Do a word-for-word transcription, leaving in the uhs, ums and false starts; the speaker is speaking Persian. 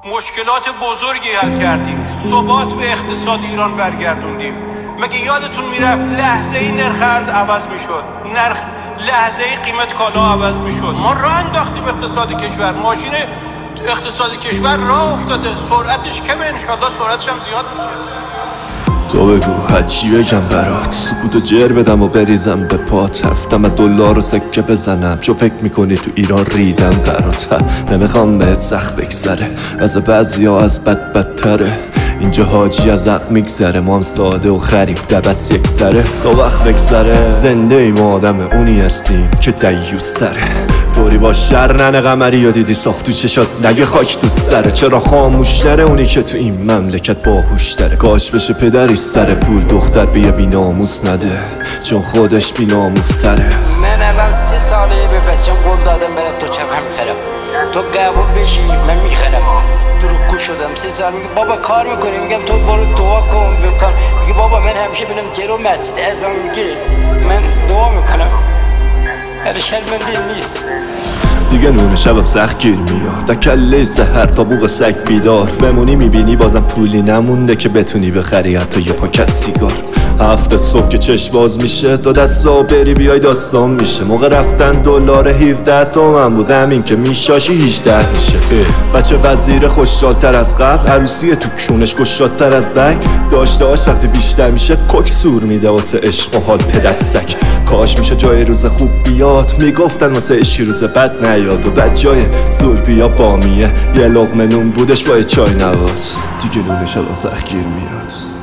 مشکلات بزرگی حل کردیم، ثبات به اقتصاد ایران برگردوندیم. مگه یادتون میرفت لحظه ای نرخ ارز عوض میشد، نرخ لحظه ای قیمت کالا عوض میشد. ما راه انداختیم اقتصاد کشور، ماشین اقتصاد کشور راه افتاده، سرعتش کمه، انشالله سرعتش هم زیاد میشه. تو بگو هرچی بگم برات، سکوتو جر بدم و بریزم به پات. هفتم دلار رو سکه بزنم چون فکر میکنی تو ایران ریدم برات. نمیخوام بهت سخت بگذره، از بعضی ها از بد بدتره. اینجا حاجی از عقل میگذره، ما هم ساده و خریم دبست یک سره. تا وقت بگذره زنده ایم آدم اونی هستیم که دیوس سره. طوری با شر ننه قمری یا دیدی صاف تو چشات نگه خاک تو سره. چرا خاموشتره اونی که تو این مملکت باهوشتره. کاش بشه پدری سر پول دختر به یه بیناموس نده، چون خودش بیناموس سره. من الان سه ساله به بچم قول دادم برات تو چرخ میخرم، تو قبول بشی من میخرم. دروغگو شدم سه سال. میگه بابا کار میکنی، میگم تو برو دعا کن بکن. میگه بابا من همیشه بینم جلو مسجد اذان میگه من دعا میکنم، ولی شرمنده نیست. دیگه نون شبم سخت گیر میاد، در کله سحر تا بوق سگ بیدار. بمونی میبینی بازم پولی نمونده که بتونی بخری حتی یه پاکت سیگار. هفته صبح که چشم باز میشه تا دستا بری بیای داستان میشه. موقع رفتن دلار هفده تومن بود، همین که میشاشی هجده میشه. بچه وزیر خوشحالتر از قبل، عروسی تو کونش گشادتر از بگ. داشته هاش وقتی بیشتر میشه کوک سور میده واسه عشق و حال پدستک. کاش میشه جای روز خوب بیاد، میگفتن واسه عشقی روز بد نیاد. و بعد جای زور بیا بامیه، یه لقمه نون بودش با چای نواد. دیگه نونش الان سخت گیر میاد.